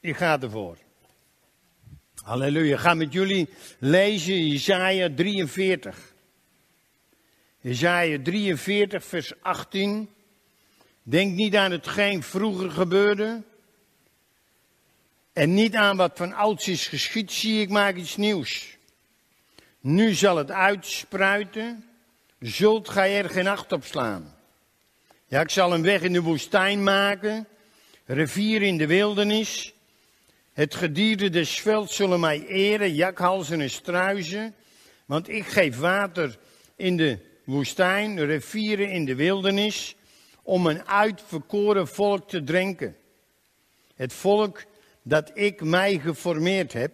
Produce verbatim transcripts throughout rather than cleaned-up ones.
Ik ga ervoor. Halleluja. Ik ga met jullie lezen Jesaja drieënveertig. Jesaja drieënveertig, vers achttien. Denk niet aan hetgeen vroeger gebeurde. En niet aan wat van ouds is geschied, zie ik maak iets nieuws. Nu zal het uitspruiten, zult gij er geen acht op slaan. Ja, ik zal een weg in de woestijn maken, rivier in de wildernis. Het gedierte des velds zullen mij eren, jakhalzen en struizen. Want ik geef water in de woestijn, rivieren in de wildernis, om een uitverkoren volk te drinken. Het volk dat ik mij geformeerd heb,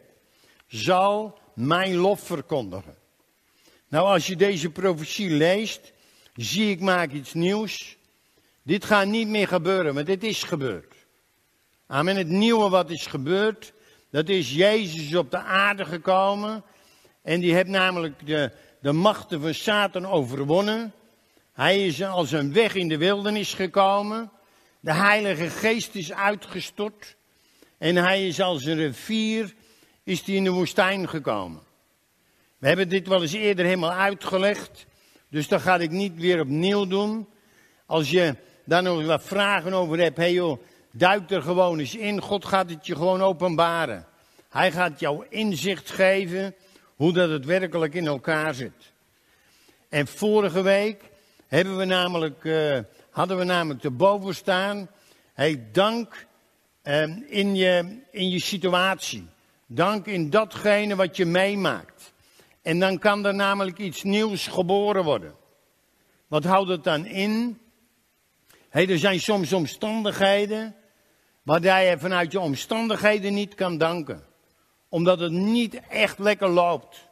zal mijn lof verkondigen. Nou, als je deze profetie leest, zie ik maak iets nieuws. Dit gaat niet meer gebeuren, maar dit is gebeurd. Amen. Het nieuwe wat is gebeurd, dat is Jezus op de aarde gekomen. En die heeft namelijk de, de machten van Satan overwonnen. Hij is als een weg in de wildernis gekomen. De Heilige Geest is uitgestort. En hij is als een rivier, is die in de woestijn gekomen. We hebben dit wel eens eerder helemaal uitgelegd. Dus dat ga ik niet weer opnieuw doen. Als je daar nog wat vragen over hebt, hé hey joh, duik er gewoon eens in. God gaat het je gewoon openbaren. Hij gaat jou inzicht geven hoe dat het werkelijk in elkaar zit. En vorige week hebben we namelijk, uh, hadden we namelijk erboven staan. Hey, dank uh, in, je, in je situatie. Dank in datgene wat je meemaakt. En dan kan er namelijk iets nieuws geboren worden. Wat houdt het dan in? Hey, er zijn soms omstandigheden waar je vanuit je omstandigheden niet kan danken. Omdat het niet echt lekker loopt.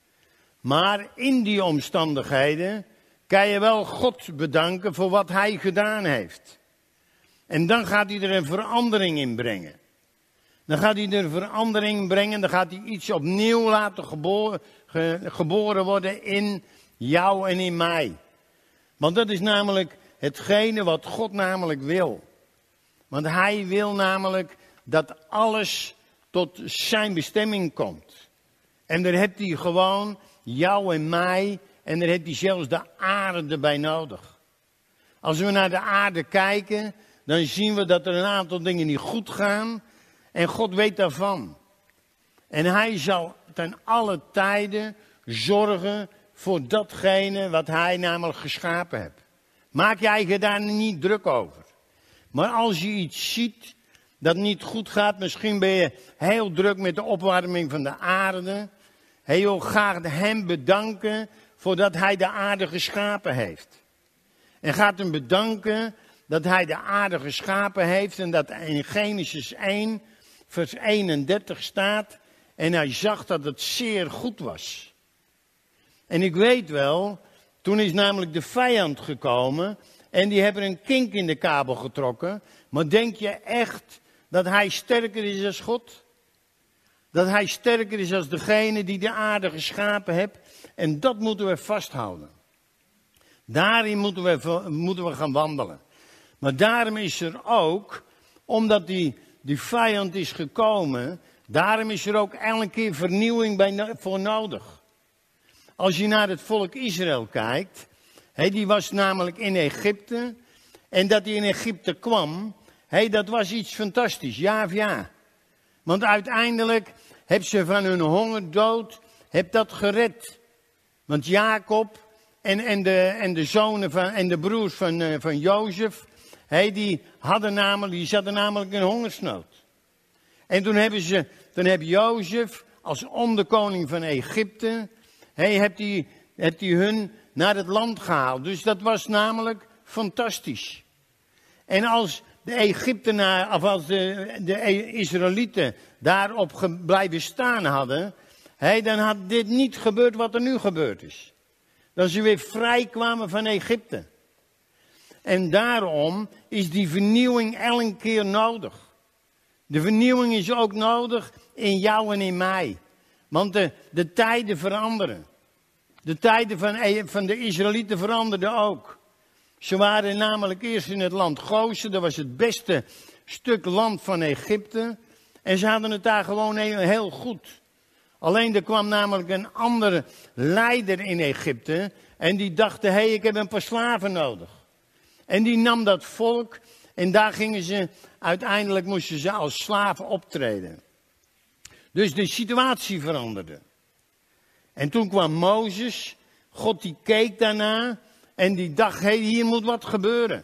Maar in die omstandigheden kan je wel God bedanken voor wat hij gedaan heeft. En dan gaat hij er een verandering in brengen. Dan gaat hij er een verandering brengen, dan gaat hij iets opnieuw laten geboren, ge, geboren worden in jou en in mij. Want dat is namelijk hetgene wat God namelijk wil. Want hij wil namelijk dat alles tot zijn bestemming komt. En daar heeft hij gewoon jou en mij, en daar heeft hij zelfs de aarde erbij nodig. Als we naar de aarde kijken, dan zien we dat er een aantal dingen niet goed gaan. En God weet daarvan. En hij zal ten alle tijden zorgen voor datgene wat hij namelijk geschapen heeft. Maak jij je daar niet druk over. Maar als je iets ziet dat niet goed gaat, misschien ben je heel druk met de opwarming van de aarde. Hey joh, ga hem bedanken voordat hij de aarde geschapen heeft. En gaat hem bedanken dat hij de aarde geschapen heeft en dat in Genesis één, vers eenendertig staat. En hij zag dat het zeer goed was. En ik weet wel, toen is namelijk de vijand gekomen en die hebben een kink in de kabel getrokken. Maar denk je echt dat hij sterker is als God? Dat hij sterker is als degene die de aarde geschapen heeft? En dat moeten we vasthouden. Daarin moeten we, moeten we gaan wandelen. Maar daarom is er ook, omdat die, die vijand is gekomen, daarom is er ook elke keer vernieuwing bij, voor nodig. Als je naar het volk Israël kijkt, he, die was namelijk in Egypte. En dat hij in Egypte kwam, he, dat was iets fantastisch, ja of ja. Want uiteindelijk hebben ze van hun hongerdood, heb dat gered. Want Jacob en, en, de, en de zonen van, en de broers van, uh, van Jozef, hey, die, hadden namelijk, die zaten namelijk in hongersnood. En toen hebben ze, toen heb Jozef als onderkoning van Egypte, hey, heeft hij heeft hij hun naar het land gehaald. Dus dat was namelijk fantastisch. En als de Egyptenaren, of als de, de Israëlieten daarop blijven staan hadden, hey, dan had dit niet gebeurd wat er nu gebeurd is. Dat ze weer vrij kwamen van Egypte. En daarom is die vernieuwing elke keer nodig. De vernieuwing is ook nodig in jou en in mij. Want de, de tijden veranderen. De tijden van, van de Israëlieten veranderden ook. Ze waren namelijk eerst in het land Gozen. Dat was het beste stuk land van Egypte. En ze hadden het daar gewoon heel, heel goed. Alleen er kwam namelijk een andere leider in Egypte. En die dacht, hé, hey, ik heb een paar slaven nodig. En die nam dat volk. En daar gingen ze, uiteindelijk moesten ze als slaven optreden. Dus de situatie veranderde. En toen kwam Mozes. God die keek daarna. En die dacht, hé, hey, hier moet wat gebeuren.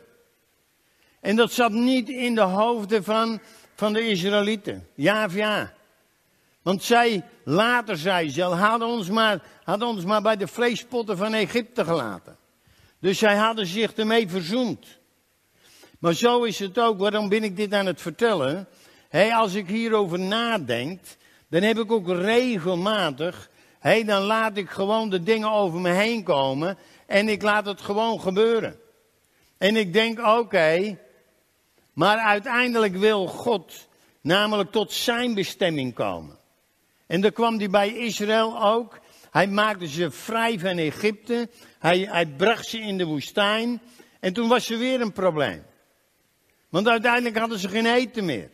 En dat zat niet in de hoofden van, van de Israëlieten. Ja of ja. Want zij, later zei ze, hadden ons, maar, hadden ons maar bij de vleespotten van Egypte gelaten. Dus zij hadden zich ermee verzoend. Maar zo is het ook, waarom ben ik dit aan het vertellen? Hey, als ik hierover nadenk, dan heb ik ook regelmatig, hey, dan laat ik gewoon de dingen over me heen komen en ik laat het gewoon gebeuren. En ik denk, oké, okay, maar uiteindelijk wil God namelijk tot zijn bestemming komen. En daar kwam hij bij Israël ook. Hij maakte ze vrij van Egypte. Hij, hij bracht ze in de woestijn. En toen was er weer een probleem. Want uiteindelijk hadden ze geen eten meer.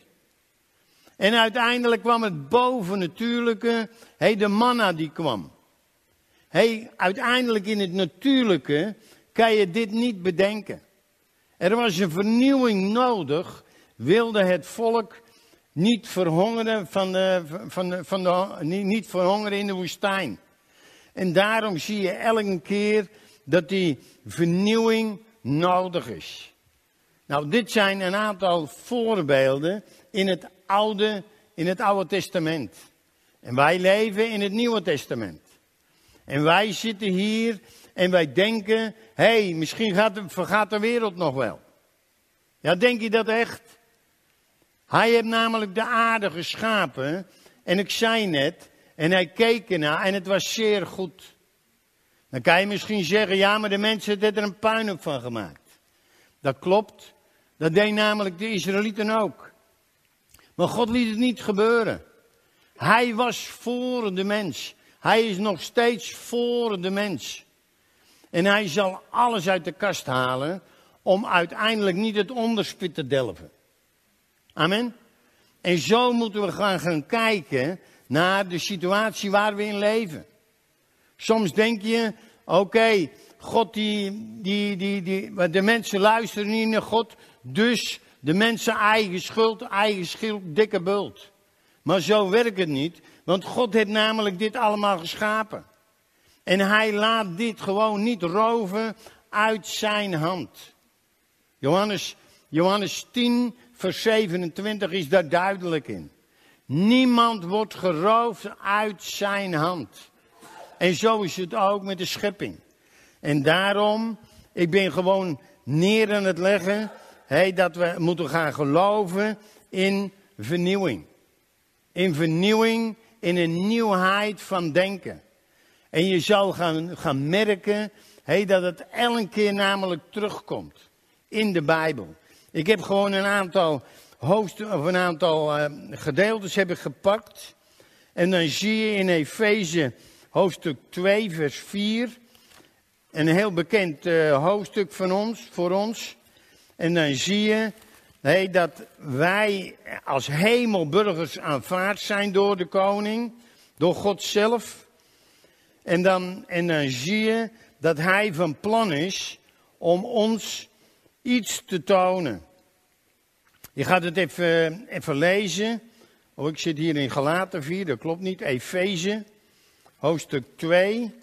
En uiteindelijk kwam het bovennatuurlijke. Hé, de manna die kwam. Hé, uiteindelijk in het natuurlijke kan je dit niet bedenken. Er was een vernieuwing nodig. Wilde het volk niet verhongeren, van de, van de, van de, niet, niet verhongeren in de woestijn. En daarom zie je elke keer dat die vernieuwing nodig is. Nou, dit zijn een aantal voorbeelden in het Oude, in het Oude Testament. En wij leven in het Nieuwe Testament. En wij zitten hier en wij denken, hé, hey, misschien gaat de, vergaat de wereld nog wel. Ja, denk je dat echt? Hij heeft namelijk de aarde geschapen. En ik zei net, en hij keek ernaar en het was zeer goed. Dan kan je misschien zeggen, ja, maar de mensen hebben er een puinhoop van gemaakt. Dat klopt. Dat deed namelijk de Israëlieten ook. Maar God liet het niet gebeuren. Hij was voor de mens. Hij is nog steeds voor de mens. En hij zal alles uit de kast halen om uiteindelijk niet het onderspit te delven. Amen. En zo moeten we gaan, gaan kijken naar de situatie waar we in leven. Soms denk je, oké, okay, God die, die, die, die, de mensen luisteren niet naar God, dus de mensen eigen schuld, eigen schuld, dikke bult. Maar zo werkt het niet, want God heeft namelijk dit allemaal geschapen. En hij laat dit gewoon niet roven uit zijn hand. Johannes, Johannes tien, vers zevenentwintig is daar duidelijk in. Niemand wordt geroofd uit zijn hand. En zo is het ook met de schepping. En daarom, ik ben gewoon neer aan het leggen, hey, dat we moeten gaan geloven in vernieuwing. In vernieuwing, in een nieuwheid van denken. En je zal gaan, gaan merken, hey, dat het elke keer namelijk terugkomt in de Bijbel. Ik heb gewoon een aantal hoofd, of een aantal uh, gedeeltes heb ik gepakt. En dan zie je in Efeze hoofdstuk twee, vers vier. Een heel bekend uh, hoofdstuk van ons, voor ons. En dan zie je hey, dat wij als hemelburgers aanvaard zijn door de koning. Door God zelf. En dan, en dan zie je dat hij van plan is om ons iets te tonen. Je gaat het even, even lezen. Oh, ik zit hier in Galaten vier, dat klopt niet. Efeze, hoofdstuk twee,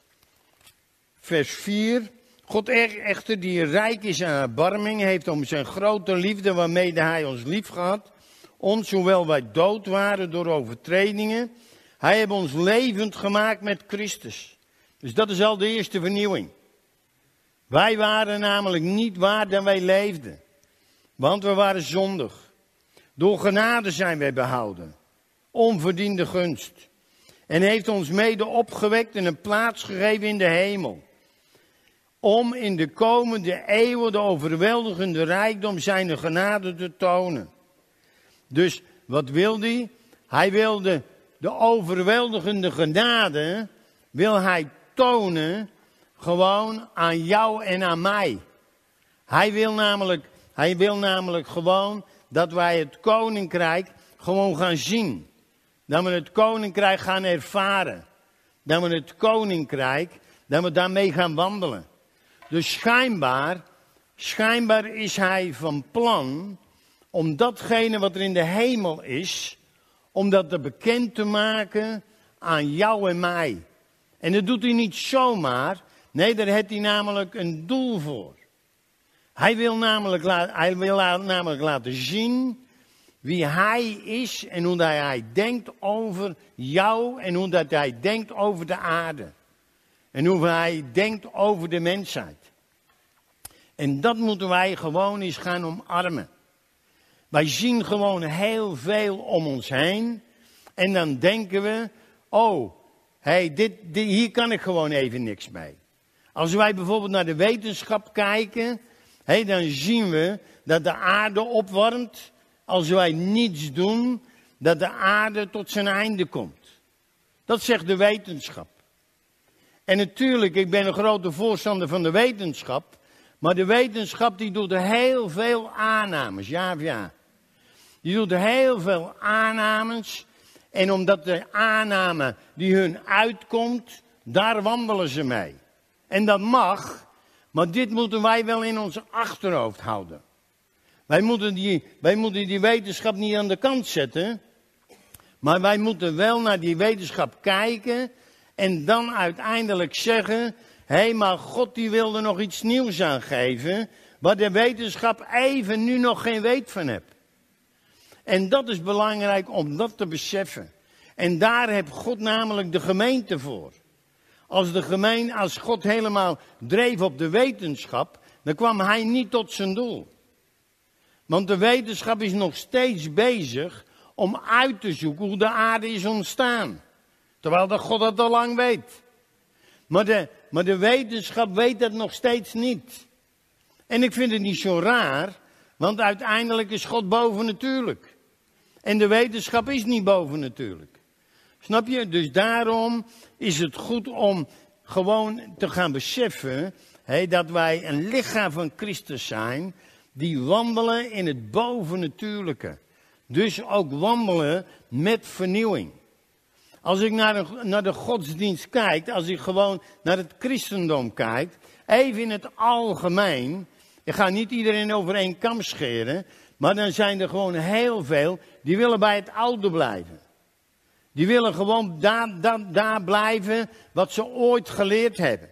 vers vier. God echter, die rijk is aan erbarming, heeft om zijn grote liefde waarmede hij ons lief gehad, ons, hoewel wij dood waren door overtredingen, hij heeft ons levend gemaakt met Christus. Dus dat is al de eerste vernieuwing. Wij waren namelijk niet waar dan wij leefden. Want we waren zondig. Door genade zijn wij behouden. Onverdiende gunst. En heeft ons mede opgewekt en een plaats gegeven in de hemel. Om in de komende eeuwen de overweldigende rijkdom zijn genade te tonen. Dus wat wil hij? Hij wilde de overweldigende genade, wil hij tonen, gewoon aan jou en aan mij. Hij wil namelijk, hij wil namelijk gewoon dat wij het koninkrijk gewoon gaan zien. Dat we het koninkrijk gaan ervaren. Dat we het koninkrijk, dat we daarmee gaan wandelen. Dus schijnbaar, schijnbaar is hij van plan om datgene wat er in de hemel is, om dat te bekend te maken aan jou en mij. En dat doet hij niet zomaar. Nee, daar heeft hij namelijk een doel voor. Hij wil namelijk, hij wil namelijk laten zien wie hij is en hoe dat hij denkt over jou en hoe dat hij denkt over de aarde. En hoe hij denkt over de mensheid. En dat moeten wij gewoon eens gaan omarmen. Wij zien gewoon heel veel om ons heen. En dan denken we, oh, hey, dit, dit, hier kan ik gewoon even niks mee. Als wij bijvoorbeeld naar de wetenschap kijken, hey, dan zien we dat de aarde opwarmt. Als wij niets doen, dat de aarde tot zijn einde komt. Dat zegt de wetenschap. En natuurlijk, ik ben een grote voorstander van de wetenschap. Maar de wetenschap die doet er heel veel aannames, ja of ja. Die doet er heel veel aannames. En omdat de aanname die hun uitkomt, daar wandelen ze mee. En dat mag, maar dit moeten wij wel in ons achterhoofd houden. Wij moeten die, wij moeten die wetenschap niet aan de kant zetten. Maar wij moeten wel naar die wetenschap kijken. En dan uiteindelijk zeggen, hé, hey, maar God die wil er nog iets nieuws aan geven. Waar de wetenschap even nu nog geen weet van heeft. En dat is belangrijk om dat te beseffen. En daar heeft God namelijk de gemeente voor. Als de gemeente, als God helemaal dreef op de wetenschap, dan kwam hij niet tot zijn doel. Want de wetenschap is nog steeds bezig om uit te zoeken hoe de aarde is ontstaan. Terwijl de God dat al lang weet. Maar de, maar de wetenschap weet dat nog steeds niet. En ik vind het niet zo raar, want uiteindelijk is God bovennatuurlijk. En de wetenschap is niet bovennatuurlijk. Snap je? Dus daarom is het goed om gewoon te gaan beseffen, hey, dat wij een lichaam van Christus zijn, die wandelen in het bovennatuurlijke. Dus ook wandelen met vernieuwing. Als ik naar de, naar de godsdienst kijk, als ik gewoon naar het christendom kijk, even in het algemeen, ik ga niet iedereen over één kam scheren, maar dan zijn er gewoon heel veel die willen bij het oude blijven. Die willen gewoon daar, daar, daar blijven wat ze ooit geleerd hebben.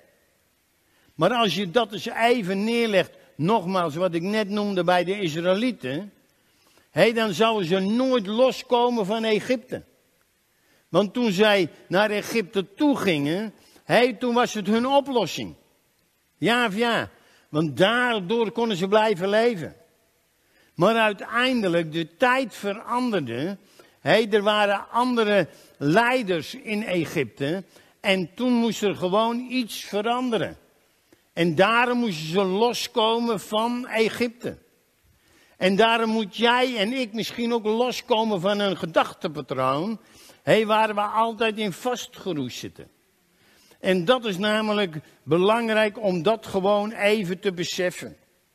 Maar als je dat eens even neerlegt, nogmaals wat ik net noemde bij de Israëlieten, hey, dan zouden ze nooit loskomen van Egypte. Want toen zij naar Egypte toe gingen, hey, toen was het hun oplossing. Ja of ja, want daardoor konden ze blijven leven. Maar uiteindelijk, de tijd veranderde. Hey, er waren andere leiders in Egypte. En toen moest er gewoon iets veranderen. En daarom moesten ze loskomen van Egypte. En daarom moet jij en ik misschien ook loskomen van een gedachtepatroon. Hey, waar we altijd in vastgeroest zitten. En dat is namelijk belangrijk om dat gewoon even te beseffen.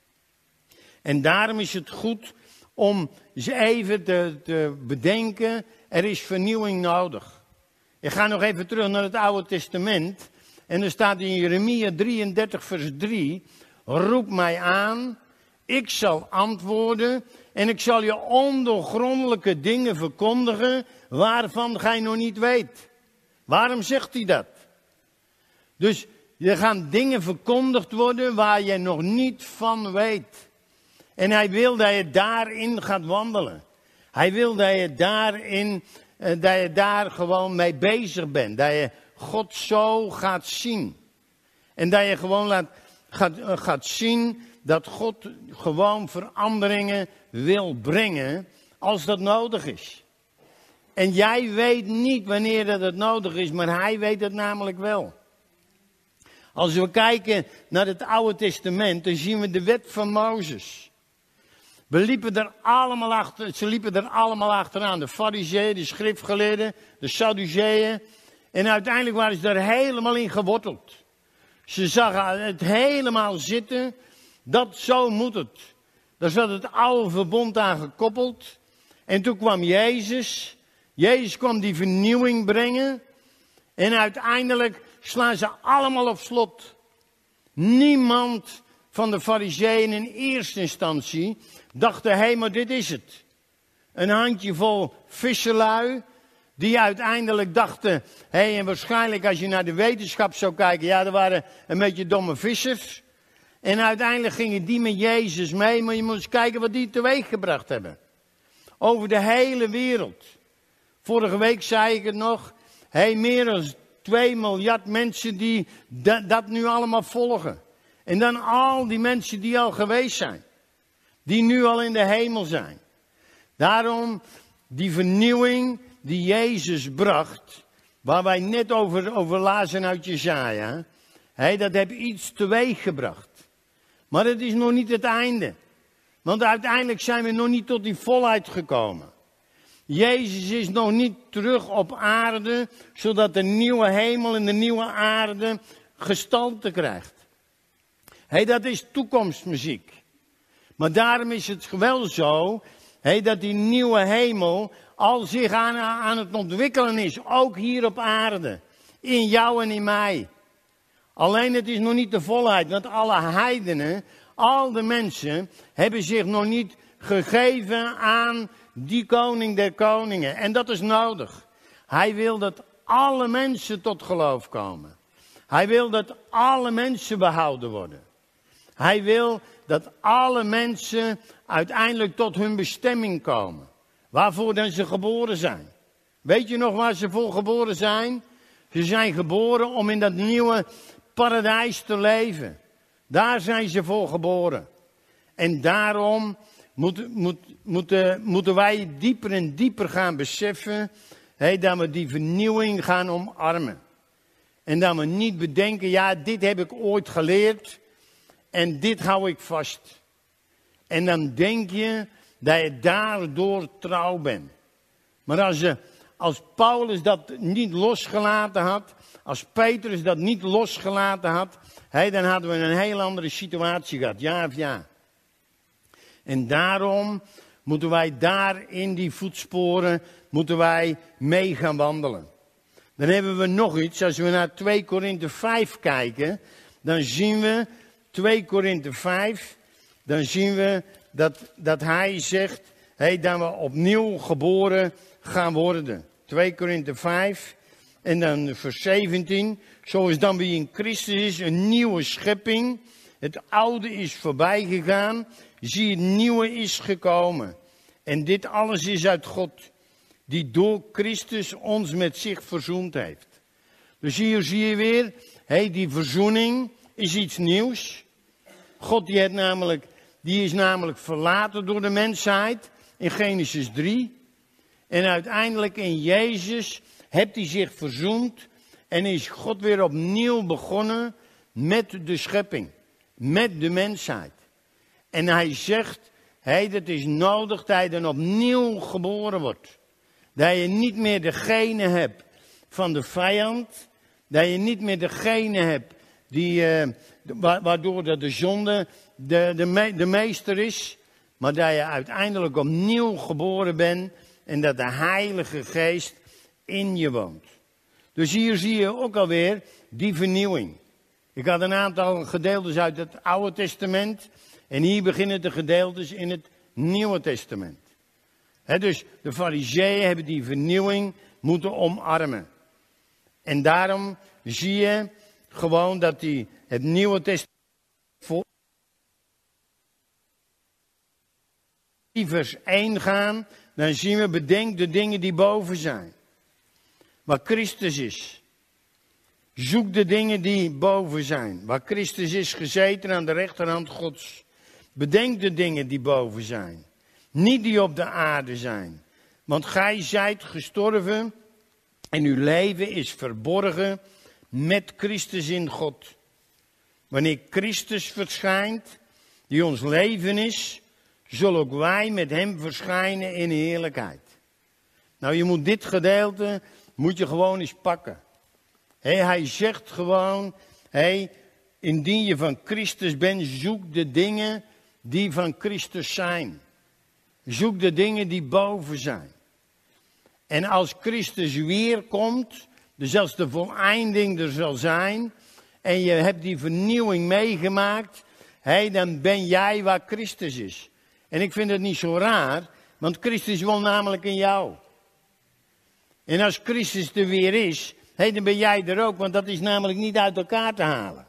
En daarom is het goed om eens even te, te bedenken, er is vernieuwing nodig. Ik ga nog even terug naar het Oude Testament. En er staat in Jeremia drieëndertig vers drie, roep mij aan, ik zal antwoorden en ik zal je ondoorgrondelijke dingen verkondigen waarvan gij nog niet weet. Waarom zegt hij dat? Dus er gaan dingen verkondigd worden waar je nog niet van weet. En hij wil dat je daarin gaat wandelen. Hij wil dat je daarin, dat je daar gewoon mee bezig bent. Dat je God zo gaat zien. En dat je gewoon laat, gaat, gaat zien dat God gewoon veranderingen wil brengen als dat nodig is. En jij weet niet wanneer dat het nodig is, maar hij weet het namelijk wel. Als we kijken naar het Oude Testament, dan zien we de wet van Mozes. We liepen er allemaal achter, ze liepen er allemaal achteraan. De Farizeeën, de schriftgeleerden, de Sadduceeën. En uiteindelijk waren ze daar helemaal in geworteld. Ze zagen het helemaal zitten. Dat zo moet het. Daar zat het oude verbond aan gekoppeld. En toen kwam Jezus. Jezus kwam die vernieuwing brengen. En uiteindelijk slaan ze allemaal op slot. Niemand van de Farizeeën in eerste instantie dacht, hé, hey, maar dit is het. Een handjevol visserlui die uiteindelijk dachten, hé, hey, en waarschijnlijk als je naar de wetenschap zou kijken, ja, er waren een beetje domme vissers. En uiteindelijk gingen die met Jezus mee, maar je moet eens kijken wat die teweeg gebracht hebben. Over de hele wereld. Vorige week zei ik het nog, hé, hey, meer dan twee miljard mensen die dat, dat nu allemaal volgen. En dan al die mensen die al geweest zijn. Die nu al in de hemel zijn. Daarom die vernieuwing die Jezus bracht. Waar wij net over, over lazen uit Jesaja. Hey, dat heeft iets teweeg gebracht. Maar het is nog niet het einde. Want uiteindelijk zijn we nog niet tot die volheid gekomen. Jezus is nog niet terug op aarde. Zodat de nieuwe hemel en de nieuwe aarde gestalte krijgt. Hey, dat is toekomstmuziek. Maar daarom is het wel zo, hey, dat die nieuwe hemel al zich aan, aan het ontwikkelen is. Ook hier op aarde. In jou en in mij. Alleen het is nog niet de volheid. Want alle heidenen, al de mensen, hebben zich nog niet gegeven aan die koning der koningen. En dat is nodig. Hij wil dat alle mensen tot geloof komen. Hij wil dat alle mensen behouden worden. Hij wil dat alle mensen uiteindelijk tot hun bestemming komen. Waarvoor dan ze geboren zijn. Weet je nog waar ze voor geboren zijn? Ze zijn geboren om in dat nieuwe paradijs te leven. Daar zijn ze voor geboren. En daarom moet, moet, moeten, moeten wij dieper en dieper gaan beseffen, hey, dat we die vernieuwing gaan omarmen. En dat we niet bedenken, ja, dit heb ik ooit geleerd. En dit hou ik vast. En dan denk je dat je daardoor trouw bent. Maar als, je, als Paulus dat niet losgelaten had, als Petrus dat niet losgelaten had, hey, dan hadden we een heel andere situatie gehad, ja of ja. En daarom moeten wij daar in die voetsporen, moeten wij mee gaan wandelen. Dan hebben we nog iets, als we naar twee Korinthe vijf kijken, dan zien we twee Korinthe vijf, dan zien we dat, dat hij zegt, hey, dat we opnieuw geboren gaan worden. twee Korinthe vijf en dan vers zeventien. Zoals dan wie in Christus is, een nieuwe schepping. Het oude is voorbij gegaan, zie het nieuwe is gekomen. En dit alles is uit God, die door Christus ons met zich verzoend heeft. Dus hier zie je weer, hey, die verzoening is iets nieuws. God die, heeft namelijk, die is namelijk verlaten door de mensheid in Genesis drie. En uiteindelijk in Jezus heeft hij zich verzoend en is God weer opnieuw begonnen met de schepping, met de mensheid. En hij zegt, hey, dat is nodig dat je dan opnieuw geboren wordt. Dat je niet meer degene hebt van de vijand, dat je niet meer degene hebt die, uh, waardoor dat de zonde de, de, me, de meester is, maar dat je uiteindelijk opnieuw geboren bent en dat de Heilige Geest in je woont. Dus hier zie je ook alweer die vernieuwing. Ik had een aantal gedeeltes uit het Oude Testament en hier beginnen de gedeeltes in het Nieuwe Testament. He, dus de Farizeeën hebben die vernieuwing moeten omarmen. En daarom zie je gewoon dat die het Nieuwe Testament voor vers één gaan, dan zien we bedenk de dingen die boven zijn. Waar Christus is. Zoek de dingen die boven zijn. Waar Christus is gezeten aan de rechterhand Gods. Bedenk de dingen die boven zijn. Niet die op de aarde zijn. Want gij zijt gestorven en uw leven is verborgen met Christus in God. Wanneer Christus verschijnt, die ons leven is, zullen ook wij met hem verschijnen in heerlijkheid. Nou, je moet dit gedeelte, moet je gewoon eens pakken. Hey, hij zegt gewoon, hey, indien je van Christus bent, zoek de dingen die van Christus zijn. Zoek de dingen die boven zijn. En als Christus weer komt, dus als de voleinding er zal zijn, en je hebt die vernieuwing meegemaakt, hey, dan ben jij waar Christus is. En ik vind het niet zo raar, want Christus woont namelijk in jou. En als Christus er weer is, hey, dan ben jij er ook, want dat is namelijk niet uit elkaar te halen.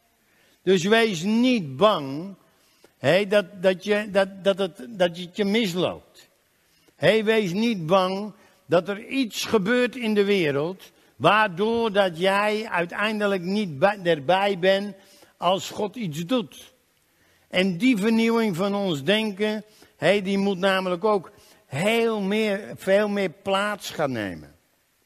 Dus wees niet bang, hey, dat, dat, je, dat, dat, het, dat het je misloopt. Hey, wees niet bang dat er iets gebeurt in de wereld, waardoor dat jij uiteindelijk niet bij, erbij bent als God iets doet. En die vernieuwing van ons denken, hey, die moet namelijk ook heel meer, veel meer plaats gaan nemen.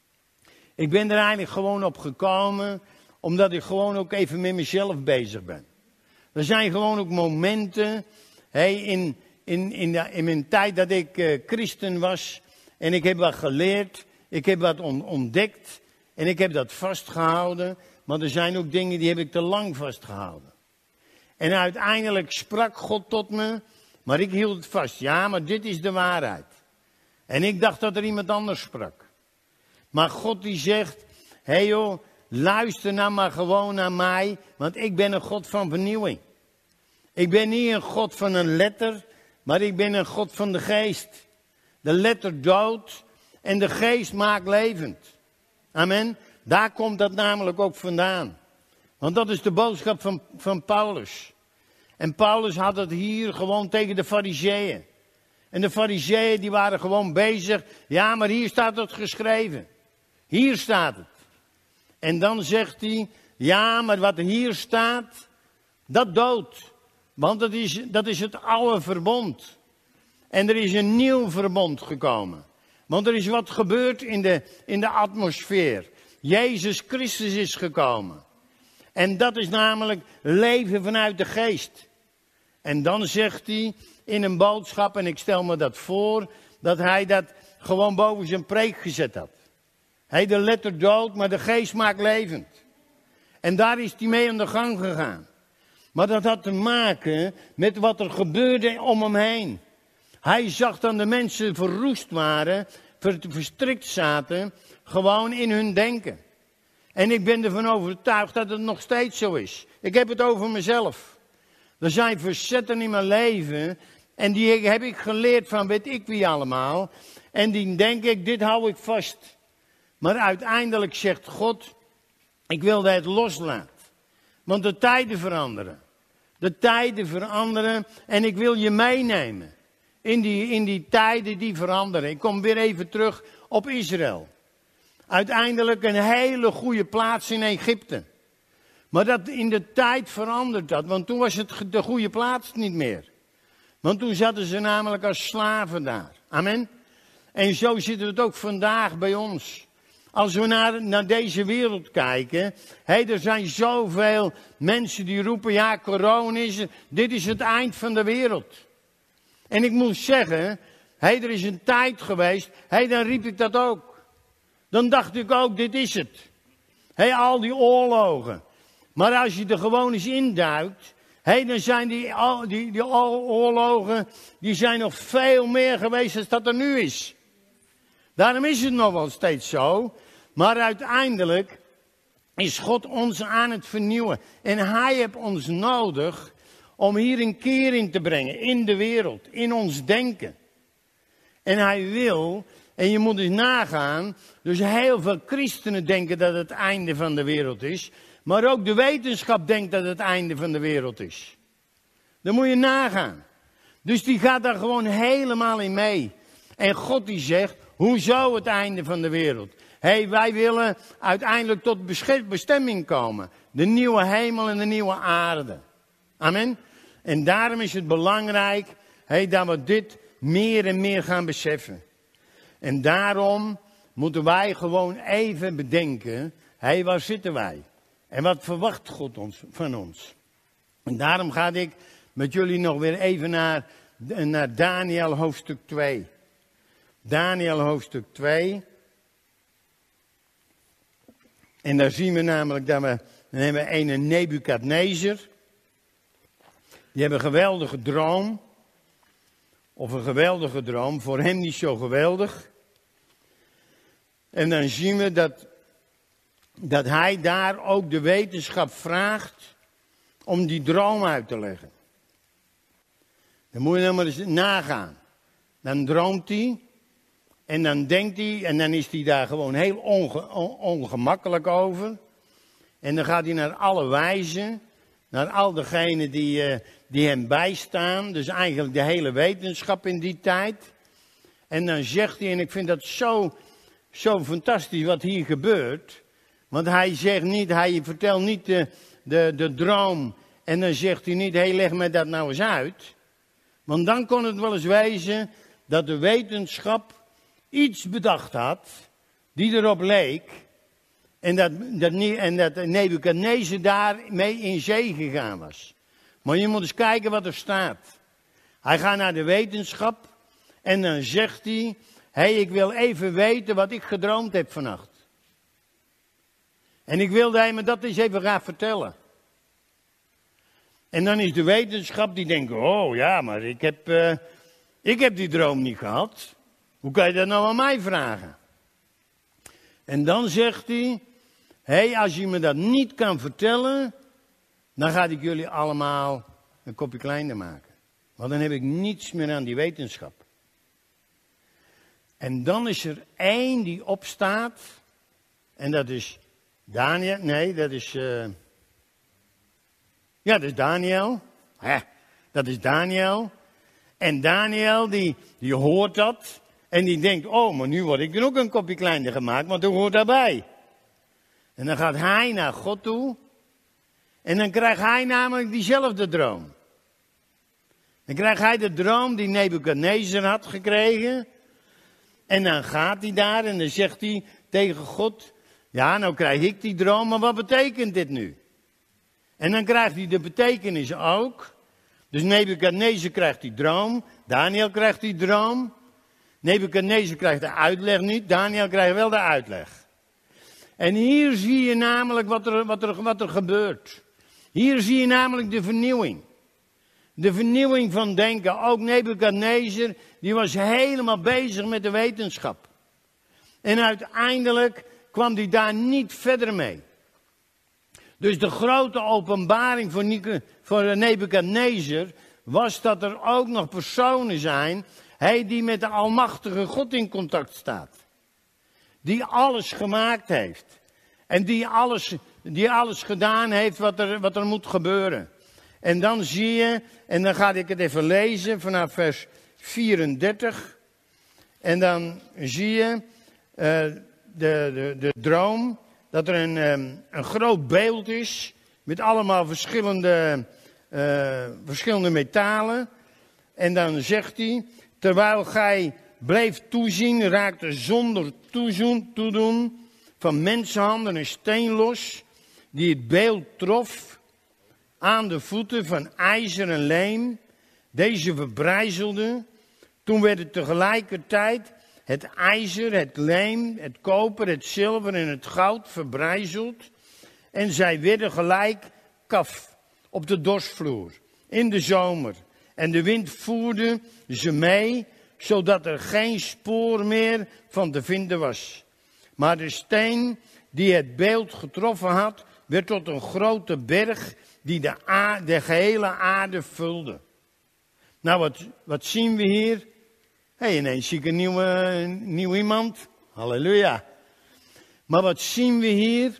Ik ben er eigenlijk gewoon op gekomen, omdat ik gewoon ook even met mezelf bezig ben. Er zijn gewoon ook momenten, hey, in, in, in, de, in mijn tijd dat ik uh, christen was, en ik heb wat geleerd, ik heb wat on, ontdekt, en ik heb dat vastgehouden, maar er zijn ook dingen die heb ik te lang vastgehouden. En uiteindelijk sprak God tot me, maar ik hield het vast. Ja, maar dit is de waarheid. En ik dacht dat er iemand anders sprak. Maar God die zegt, hé hey joh, luister nou maar gewoon naar mij, want ik ben een God van vernieuwing. Ik ben niet een God van een letter, maar ik ben een God van de geest. De letter doodt en de geest maakt levend. Amen. Daar komt dat namelijk ook vandaan. Want dat is de boodschap van, van Paulus. En Paulus had het hier gewoon tegen de Farizeeën. En de Farizeeën die waren gewoon bezig. Ja, maar hier staat het geschreven. Hier staat het. En dan zegt hij, ja, maar wat hier staat, dat doodt. Want dat is, dat is het oude verbond. En er is een nieuw verbond gekomen. Want er is wat gebeurd in de, in de atmosfeer. Jezus Christus is gekomen. En dat is namelijk leven vanuit de geest. En dan zegt hij in een boodschap, en ik stel me dat voor, dat hij dat gewoon boven zijn preek gezet had. Hij de letter dood, maar de geest maakt levend. En daar is hij mee aan de gang gegaan. Maar dat had te maken met wat er gebeurde om hem heen. Hij zag dan de mensen verroest waren, verstrikt zaten, gewoon in hun denken. En ik ben ervan overtuigd dat het nog steeds zo is. Ik heb het over mezelf. Er zijn verzetten in mijn leven. En die heb ik geleerd van weet ik wie allemaal. En die denk ik, dit hou ik vast. Maar uiteindelijk zegt God, ik wilde het loslaten. Want de tijden veranderen. De tijden veranderen en ik wil je meenemen. In die, in die tijden die veranderen. Ik kom weer even terug op Israël. Uiteindelijk een hele goede plaats in Egypte. Maar dat in de tijd verandert dat. Want toen was het de goede plaats niet meer. Want toen zaten ze namelijk als slaven daar. Amen. En zo zit het ook vandaag bij ons. Als we naar, naar deze wereld kijken. Hé, er zijn zoveel mensen die roepen. Ja, corona is het. Dit is het eind van de wereld. En ik moet zeggen. Hé, er is een tijd geweest. Hé, dan riep ik dat ook. Dan dacht ik ook, dit is het. Hé, al die oorlogen. Maar als je er gewoon eens induikt. Hé, dan zijn die, die, die oorlogen. Die zijn nog veel meer geweest dan dat er nu is. Daarom is het nog wel steeds zo. Maar uiteindelijk is God ons aan het vernieuwen. En hij heeft ons nodig om hier een keer in te brengen. In de wereld. In ons denken. En hij wil, en je moet eens nagaan. Dus heel veel christenen denken dat het einde van de wereld is. Maar ook de wetenschap denkt dat het einde van de wereld is. Dan moet je nagaan. Dus die gaat daar gewoon helemaal in mee. En God die zegt, hoezo het einde van de wereld? Hé, hey, wij willen uiteindelijk tot bestemming komen. De nieuwe hemel en de nieuwe aarde. Amen. En daarom is het belangrijk, hey, dat we dit meer en meer gaan beseffen. En daarom moeten wij gewoon even bedenken, hé, hey, waar zitten wij? En wat verwacht God ons, van ons? En daarom ga ik met jullie nog weer even naar, naar Daniel hoofdstuk twee. Daniel hoofdstuk twee. En daar zien we namelijk dat we, dan hebben we een Nebukadnezar. Die hebben een geweldige droom. Of een geweldige droom, voor hem niet zo geweldig. En dan zien we dat, dat hij daar ook de wetenschap vraagt om die droom uit te leggen. Dan moet je dan maar eens nagaan. Dan droomt hij en dan denkt hij en dan is hij daar gewoon heel onge, on, ongemakkelijk over. En dan gaat hij naar alle wijzen, naar al degenen die, uh, die hem bijstaan. Dus eigenlijk de hele wetenschap in die tijd. En dan zegt hij, en ik vind dat zo, zo fantastisch wat hier gebeurt. Want hij zegt niet, hij vertelt niet de, de, de droom. En dan zegt hij niet, hé, hey, leg mij dat nou eens uit. Want dan kon het wel eens wezen dat de wetenschap iets bedacht had die erop leek. En dat, dat, en dat Nebukadnezar daarmee in zee gegaan was. Maar je moet eens kijken wat er staat. Hij gaat naar de wetenschap en dan zegt hij, hé, hey, ik wil even weten wat ik gedroomd heb vannacht. En ik wil dat hij me dat eens even gaat vertellen. En dan is de wetenschap die denkt, oh ja, maar ik heb, uh, ik heb die droom niet gehad. Hoe kan je dat nou aan mij vragen? En dan zegt hij, hé, hey, als je me dat niet kan vertellen, dan ga ik jullie allemaal een kopje kleiner maken. Want dan heb ik niets meer aan die wetenschap. En dan is er één die opstaat, en dat is Daniel, nee, dat is... Uh, Ja, dat is Daniel. Hè, dat is Daniel. En Daniel, die, die hoort dat. En die denkt, oh, maar nu word ik er ook een kopje kleiner gemaakt, want er hoort daarbij. En dan gaat hij naar God toe. En dan krijgt hij namelijk diezelfde droom. Dan krijgt hij de droom die Nebukadnezar had gekregen. En dan gaat hij daar en dan zegt hij tegen God, ja, nou krijg ik die droom, maar wat betekent dit nu? En dan krijgt hij de betekenis ook. Dus Nebukadnezar krijgt die droom. Daniel krijgt die droom. Nebukadnezar krijgt de uitleg niet. Daniel krijgt wel de uitleg. En hier zie je namelijk wat er, wat er, wat er gebeurt. Hier zie je namelijk de vernieuwing. De vernieuwing van denken. Ook Nebukadnezar, die was helemaal bezig met de wetenschap. En uiteindelijk kwam hij daar niet verder mee. Dus de grote openbaring voor, voor Nebukadnezar was dat er ook nog personen zijn, hij die met de almachtige God in contact staat. Die alles gemaakt heeft. En die alles, die alles gedaan heeft wat er, wat er moet gebeuren. En dan zie je, en dan ga ik het even lezen vanaf vers vierendertig. En dan zie je uh, de, de, de droom. Dat er een, een groot beeld is met allemaal verschillende, uh, verschillende metalen. En dan zegt hij, terwijl gij bleef toezien, raakte zonder toezoen, toedoen van mensenhanden een steen los, die het beeld trof aan de voeten van ijzer en leem. Deze verbrijzelde. Toen werd het tegelijkertijd het ijzer, het leem, het koper, het zilver en het goud verbrijzeld. En zij werden gelijk kaf op de dorsvloer in de zomer. En de wind voerde ze mee, zodat er geen spoor meer van te vinden was. Maar de steen die het beeld getroffen had, werd tot een grote berg die de, aarde, de gehele aarde vulde. Nou, wat, wat zien we hier? Hé, hey, ineens zie ik een nieuwe, een nieuw iemand. Halleluja. Maar wat zien we hier?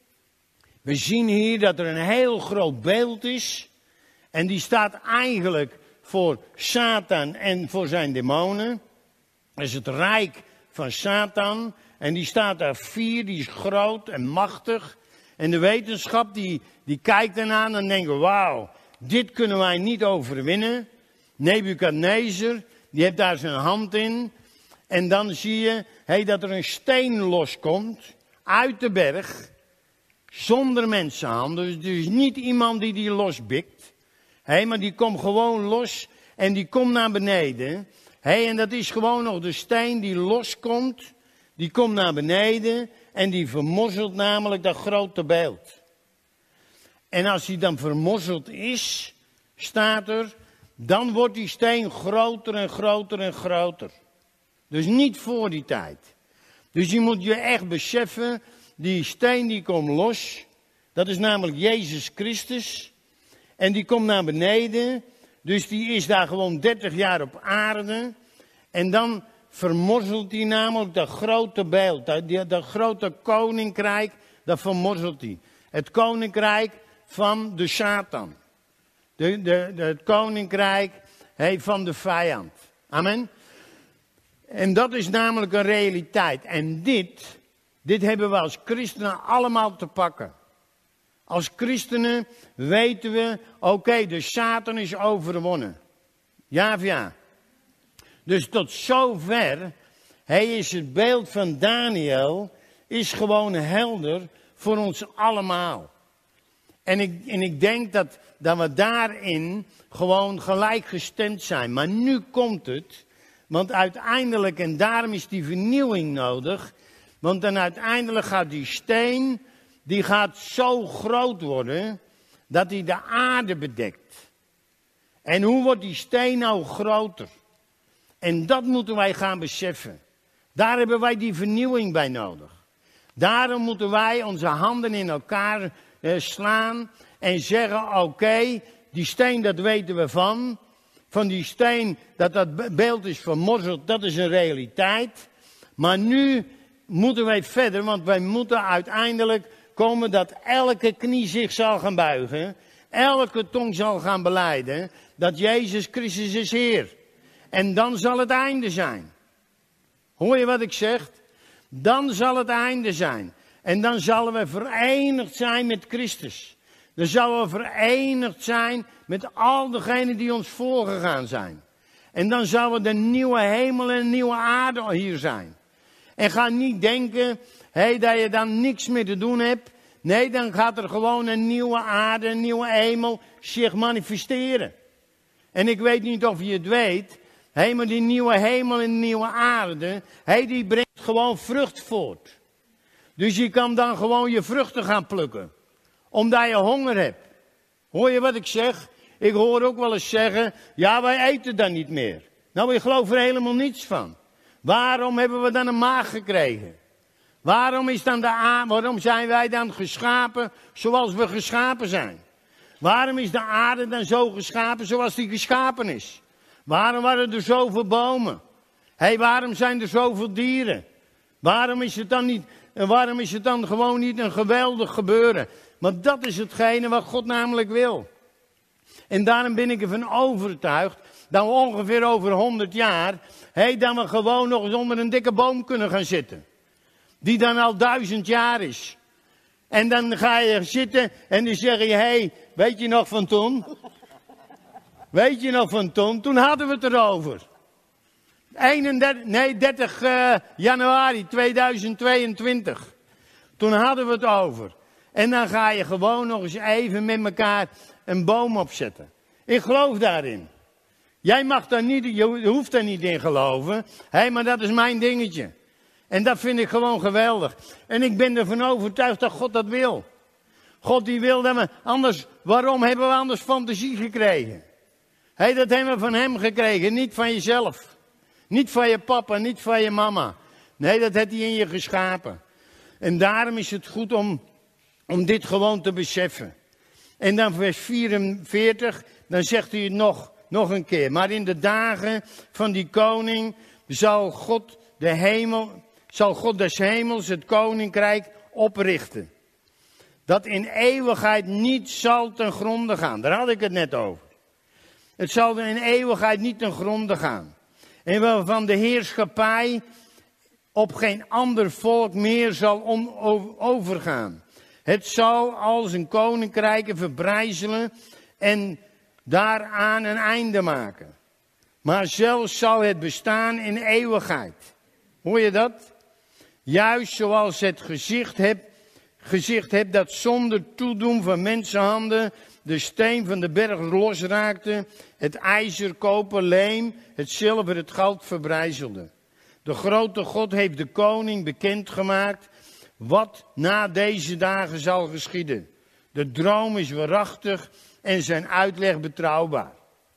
We zien hier dat er een heel groot beeld is. En die staat eigenlijk voor Satan en voor zijn demonen. Dat is het rijk van Satan. En die staat daar vier, die is groot en machtig. En de wetenschap die, die kijkt ernaar en denkt, wauw, dit kunnen wij niet overwinnen. Nebukadnezar, die heeft daar zijn hand in. En dan zie je hey, dat er een steen loskomt uit de berg. Zonder mensenhand. Dus, dus niet iemand die die losbikt. Hey, maar die komt gewoon los en die komt naar beneden. Hey, en dat is gewoon nog de steen die loskomt. Die komt naar beneden en die vermorzelt namelijk dat grote beeld. En als hij dan vermorzeld is, staat er, dan wordt die steen groter en groter en groter. Dus niet voor die tijd. Dus je moet je echt beseffen, die steen die komt los. Dat is namelijk Jezus Christus. En die komt naar beneden. Dus die is daar gewoon dertig jaar op aarde. En dan vermorzelt hij namelijk dat grote beeld. Dat, dat grote koninkrijk, dat vermorzelt hij. Het koninkrijk van de Satan. De, de, de, het koninkrijk hey, van de vijand. Amen. En dat is namelijk een realiteit. En dit, dit hebben we als christenen allemaal te pakken. Als christenen weten we, oké, okay, de Satan is overwonnen. Ja of ja? Dus tot zover, hij is het beeld van Daniel, is gewoon helder voor ons allemaal. En ik, en ik denk dat, dat we daarin gewoon gelijkgestemd zijn. Maar nu komt het, want uiteindelijk, en daarom is die vernieuwing nodig, want dan uiteindelijk gaat die steen, die gaat zo groot worden, dat hij de aarde bedekt. En hoe wordt die steen nou groter? En dat moeten wij gaan beseffen. Daar hebben wij die vernieuwing bij nodig. Daarom moeten wij onze handen in elkaar eh, slaan en zeggen, oké, okay, die steen dat weten we van. Van die steen dat dat beeld is vermorzeld, dat is een realiteit. Maar nu moeten wij verder, want wij moeten uiteindelijk komen dat elke knie zich zal gaan buigen. Elke tong zal gaan belijden dat Jezus Christus is Heer. En dan zal het einde zijn. Hoor je wat ik zeg? Dan zal het einde zijn. En dan zullen we verenigd zijn met Christus. Dan zullen we verenigd zijn met al degenen die ons voorgegaan zijn. En dan zal er de nieuwe hemel en nieuwe aarde hier zijn. En ga niet denken, hey, dat je dan niks meer te doen hebt. Nee, dan gaat er gewoon een nieuwe aarde, een nieuwe hemel zich manifesteren. En ik weet niet of je het weet, hey, maar die nieuwe hemel en nieuwe aarde, hey, die brengt gewoon vrucht voort. Dus je kan dan gewoon je vruchten gaan plukken. Omdat je honger hebt. Hoor je wat ik zeg? Ik hoor ook wel eens zeggen, ja, wij eten dan niet meer. Nou, ik geloof er helemaal niets van. Waarom hebben we dan een maag gekregen? Waarom is dan de aarde, waarom zijn wij dan geschapen zoals we geschapen zijn? Waarom is de aarde dan zo geschapen zoals die geschapen is? Waarom waren er zoveel bomen? Hé, hey, waarom zijn er zoveel dieren? Waarom is het dan niet, waarom is het dan gewoon niet een geweldig gebeuren? Want dat is hetgene wat God namelijk wil. En daarom ben ik ervan overtuigd dat we ongeveer over honderd jaar, hé, hey, dat we gewoon nog eens onder een dikke boom kunnen gaan zitten. Die dan al duizend jaar is. En dan ga je zitten en dan zeg je, hé, hey, weet je nog van toen? Weet je nog van toen? Toen hadden we het erover. eenendertig, nee, dertig uh, januari tweeduizend tweeëntwintig. Toen hadden we het over. En dan ga je gewoon nog eens even met elkaar een boom opzetten. Ik geloof daarin. Jij mag daar niet, je hoeft daar niet in geloven. Hé, hey, maar dat is mijn dingetje. En dat vind ik gewoon geweldig. En ik ben ervan overtuigd dat God dat wil. God die wil dat we, anders, waarom hebben we anders fantasie gekregen? Hé, hey, dat hebben we van hem gekregen, niet van jezelf. Niet van je papa, niet van je mama. Nee, dat heeft hij in je geschapen. En daarom is het goed om, om dit gewoon te beseffen. En dan vers vierenveertig, dan zegt hij het nog, nog een keer. Maar in de dagen van die koning zal God de hemel, zal God des hemels het koninkrijk oprichten. Dat in eeuwigheid niet zal ten gronde gaan. Daar had ik het net over. Het zal in eeuwigheid niet ten gronde gaan. En waarvan de heerschappij op geen ander volk meer zal on, overgaan. Het zal als een koninkrijk verbrijzelen en daaraan een einde maken. Maar zelfs zal het bestaan in eeuwigheid. Hoor je dat? Juist zoals het gezicht hebt, gezicht hebt dat zonder toedoen van mensenhanden de steen van de berg losraakte, het ijzer, koper, leem, het zilver, het goud verbrijzelde. De grote God heeft de koning bekendgemaakt wat na deze dagen zal geschieden. De droom is waarachtig en zijn uitleg betrouwbaar.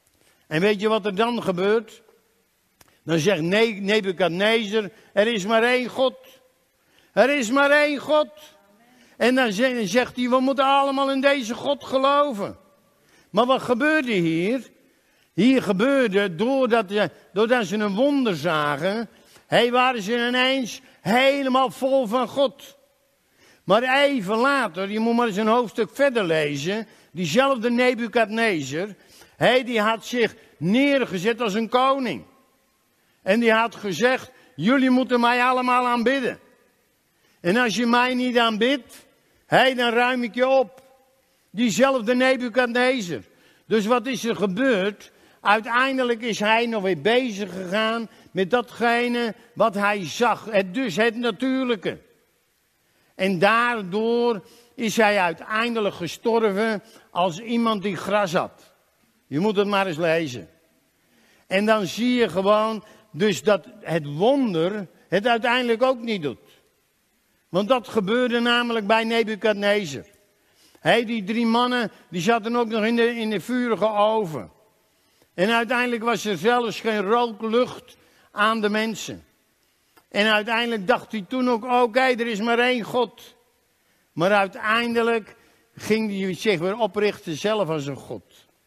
En weet je wat er dan gebeurt? Dan zegt Nebukadnezar, er is maar één God. Er is maar één God. En dan zegt hij, we moeten allemaal in deze God geloven. Maar wat gebeurde hier? Hier gebeurde, doordat, doordat ze een wonder zagen, hey, waren ze ineens helemaal vol van God. Maar even later, je moet maar eens een hoofdstuk verder lezen, diezelfde Nebukadnezar, hey, die had zich neergezet als een koning. En die had gezegd, jullie moeten mij allemaal aanbidden. En als je mij niet aanbidt, hey, dan ruim ik je op. Diezelfde Nebukadnezar. Dus wat is er gebeurd? Uiteindelijk is hij nog weer bezig gegaan met datgene wat hij zag. Het, dus het natuurlijke. En daardoor is hij uiteindelijk gestorven als iemand die gras had. Je moet het maar eens lezen. En dan zie je gewoon dus dat het wonder het uiteindelijk ook niet doet. Want dat gebeurde namelijk bij Nebukadnezar. Hey, die drie mannen die zaten ook nog in de, in de vurige oven. En uiteindelijk was er zelfs geen rooklucht aan de mensen. En uiteindelijk dacht hij toen ook, oké, okay, er is maar één God. Maar uiteindelijk ging hij zich weer oprichten zelf als een God.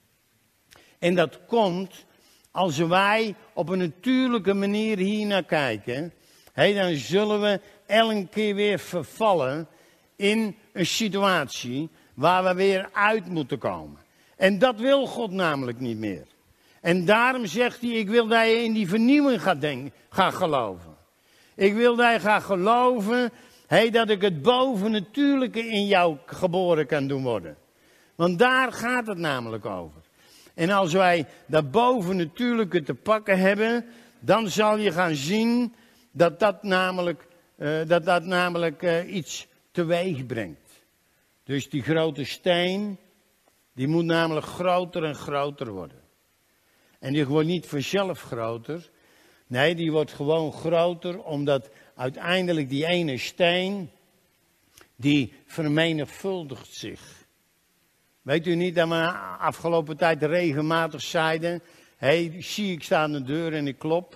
En dat komt als wij op een natuurlijke manier hier naar kijken. Hey, dan zullen we elke keer weer vervallen in een situatie waar we weer uit moeten komen. En dat wil God namelijk niet meer. En daarom zegt hij, ik wil dat je in die vernieuwing gaat, denken, gaat geloven. Ik wil dat je gaat geloven, hey, dat ik het bovennatuurlijke in jou geboren kan doen worden. Want daar gaat het namelijk over. En als wij dat bovennatuurlijke te pakken hebben, dan zal je gaan zien dat dat namelijk, uh, dat dat namelijk uh, iets teweeg brengt. Dus die grote steen, die moet namelijk groter en groter worden. En die wordt niet vanzelf groter. Nee, die wordt gewoon groter omdat uiteindelijk die ene steen, die vermenigvuldigt zich. Weet u niet dat we afgelopen tijd regelmatig zeiden, hé, hey, zie ik sta aan de deur en ik klop.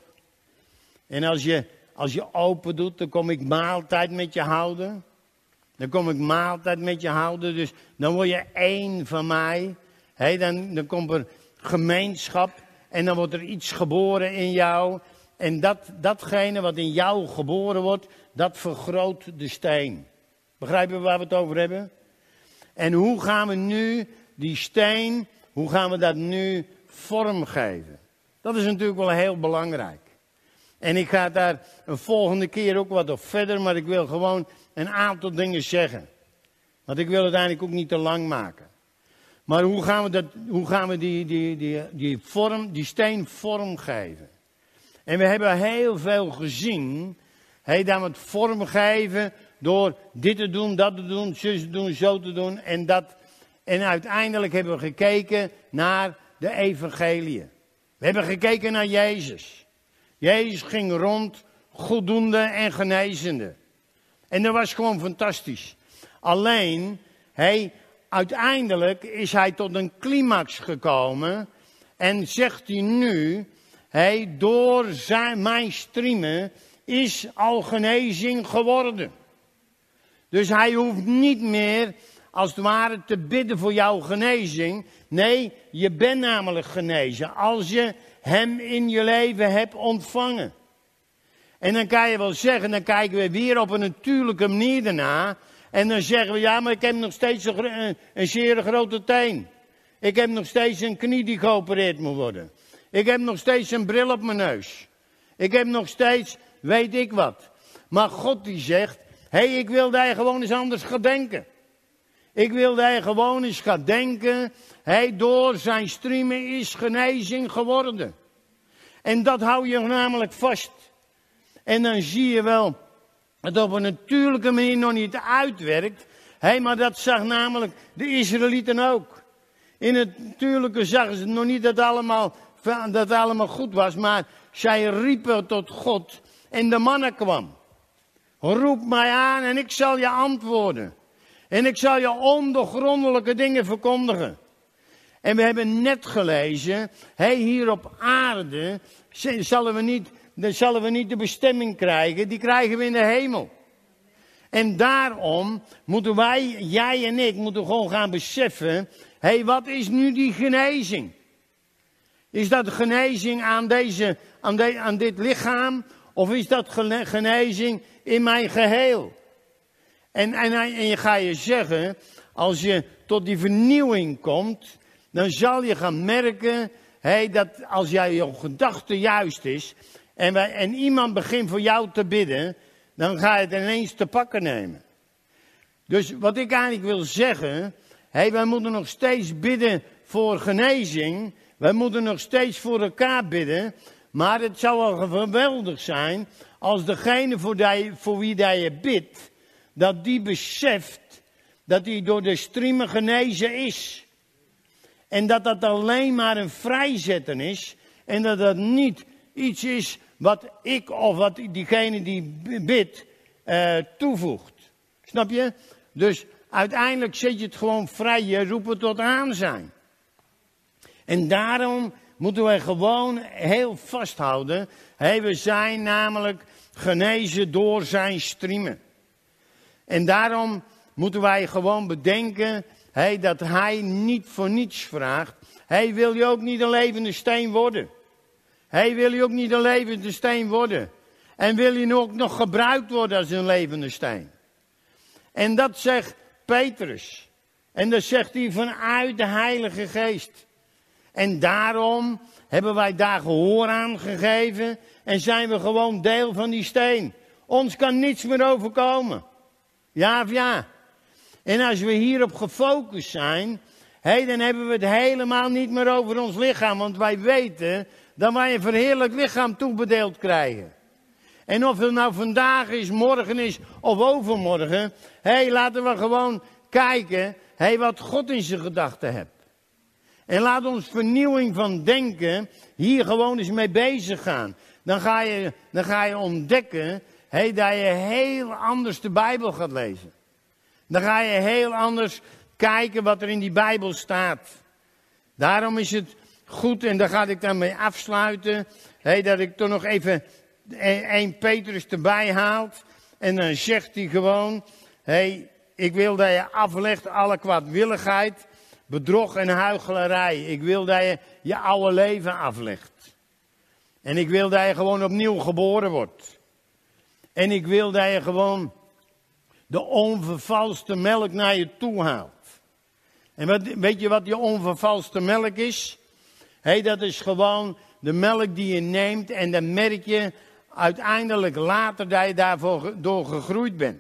En als je, als je open doet, dan kom ik maaltijd met je houden. Dan kom ik maaltijd met je houden, dus dan word je één van mij. Hey, dan, dan komt er gemeenschap en dan wordt er iets geboren in jou. En dat, datgene wat in jou geboren wordt, dat vergroot de steen. Begrijpen we waar we het over hebben? En hoe gaan we nu die steen, hoe gaan we dat nu vormgeven? Dat is natuurlijk wel heel belangrijk. En ik ga daar een volgende keer ook wat op verder, maar ik wil gewoon een aantal dingen zeggen. Want ik wil het eigenlijk ook niet te lang maken. Maar hoe gaan we, dat, hoe gaan we die, die, die, die, vorm, die steen vormgeven? En we hebben heel veel gezien, hey, dat we het vormgeven door dit te doen, dat te doen, zus te doen, zo te doen en dat. En uiteindelijk hebben we gekeken naar de evangeliën. We hebben gekeken naar Jezus. Jezus ging rond, goeddoende en genezende. En dat was gewoon fantastisch. Alleen, hey, uiteindelijk is hij tot een climax gekomen. En zegt hij nu, hey, door zijn, mijn striemen is al genezing geworden. Dus hij hoeft niet meer, als het ware, te bidden voor jouw genezing. Nee, je bent namelijk genezen als je hem in je leven hebt ontvangen. En dan kan je wel zeggen, dan kijken we weer op een natuurlijke manier ernaar. En dan zeggen we, ja, maar ik heb nog steeds een, een, een zeer grote teen. Ik heb nog steeds een knie die geopereerd moet worden. Ik heb nog steeds een bril op mijn neus. Ik heb nog steeds, weet ik wat. Maar God die zegt, hé, hey, ik wil dat je gewoon eens anders gaat denken. Ik wil dat je gewoon eens gaat denken, hey, door zijn striemen is genezing geworden. En dat hou je namelijk vast. En dan zie je wel, het op een natuurlijke manier nog niet uitwerkt. Hey, maar dat zag namelijk de Israëlieten ook. In het natuurlijke zagen ze nog niet dat het allemaal, dat het allemaal goed was, maar zij riepen tot God en de mannen kwam. Roep mij aan en ik zal je antwoorden. En ik zal je ondoorgrondelijke dingen verkondigen. En we hebben net gelezen, hé, hier op aarde zullen we, niet, zullen we niet de bestemming krijgen, die krijgen we in de hemel. En daarom moeten wij, jij en ik, moeten gewoon gaan beseffen, hé, wat is nu die genezing? Is dat genezing aan, deze, aan, de, aan dit lichaam? Of is dat genezing in mijn geheel? En, en, en je ga je zeggen, als je tot die vernieuwing komt, dan zal je gaan merken, hey, dat als jij je gedachte juist is, en, wij, en iemand begint voor jou te bidden, dan ga je het ineens te pakken nemen. Dus wat ik eigenlijk wil zeggen, hey, wij moeten nog steeds bidden voor genezing, wij moeten nog steeds voor elkaar bidden, maar het zou wel geweldig zijn als degene voor, die, voor wie je bidt, dat die beseft dat hij door de striemen genezen is. En dat dat alleen maar een vrijzetten is. En dat dat niet iets is wat ik of wat diegene die bidt uh, toevoegt. Snap je? Dus uiteindelijk zet je het gewoon vrij. Je roept het tot aanzijn. En daarom moeten wij gewoon heel vasthouden. Hey, we zijn namelijk genezen door zijn striemen. En daarom moeten wij gewoon bedenken, hey, dat hij niet voor niets vraagt. Hey, wil je ook niet een levende steen worden? Hey, wil je ook niet een levende steen worden? En wil je ook nog gebruikt worden als een levende steen? En dat zegt Petrus. En dat zegt hij vanuit de Heilige Geest. En daarom hebben wij daar gehoor aan gegeven en zijn we gewoon deel van die steen. Ons kan niets meer overkomen. Ja of ja? En als we hierop gefocust zijn, hey, dan hebben we het helemaal niet meer over ons lichaam. Want wij weten dat wij een verheerlijk lichaam toebedeeld krijgen. En of het nou vandaag is, morgen is of overmorgen. Hey, laten we gewoon kijken hey, wat God in zijn gedachten heeft. En laat ons vernieuwing van denken hier gewoon eens mee bezig gaan. Dan ga je, dan ga je ontdekken hey, dat je heel anders de Bijbel gaat lezen. Dan ga je heel anders kijken wat er in die Bijbel staat. Daarom is het goed, en daar ga ik dan mee afsluiten, hey, dat ik toch nog even één Petrus erbij haalt. En dan zegt hij gewoon, hey, ik wil dat je aflegt alle kwaadwilligheid, bedrog en huichelarij. Ik wil dat je je oude leven aflegt. En ik wil dat je gewoon opnieuw geboren wordt. En ik wil dat je gewoon de onvervalste melk naar je toe haalt. En wat, weet je wat die onvervalste melk is? Hey, dat is gewoon de melk die je neemt en dan merk je uiteindelijk later dat je daarvoor door gegroeid bent.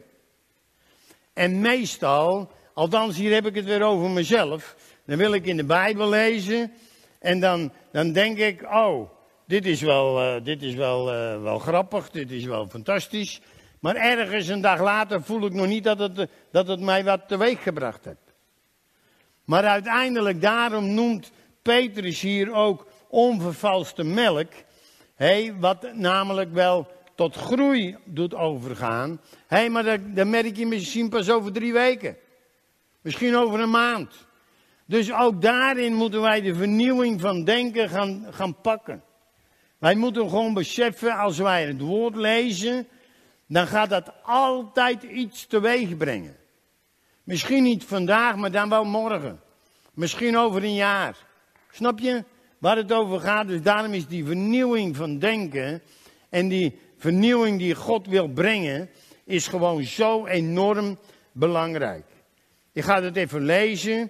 En meestal, althans hier heb ik het weer over mezelf, dan wil ik in de Bijbel lezen en dan, dan denk ik, oh, dit is wel, uh, dit is wel, uh, wel grappig, dit is wel fantastisch. Maar ergens een dag later voel ik nog niet dat het, dat het mij wat teweeg gebracht heeft. Maar uiteindelijk, daarom noemt Petrus hier ook onvervalste melk. Hey, wat namelijk wel tot groei doet overgaan. Hey, maar dat, dat merk je misschien pas over drie weken. Misschien over een maand. Dus ook daarin moeten wij de vernieuwing van denken gaan, gaan pakken. Wij moeten gewoon beseffen, als wij het woord lezen, dan gaat dat altijd iets teweeg brengen. Misschien niet vandaag, maar dan wel morgen. Misschien over een jaar. Snap je waar het over gaat? Dus daarom is die vernieuwing van denken en die vernieuwing die God wil brengen, is gewoon zo enorm belangrijk. Ik ga het even lezen.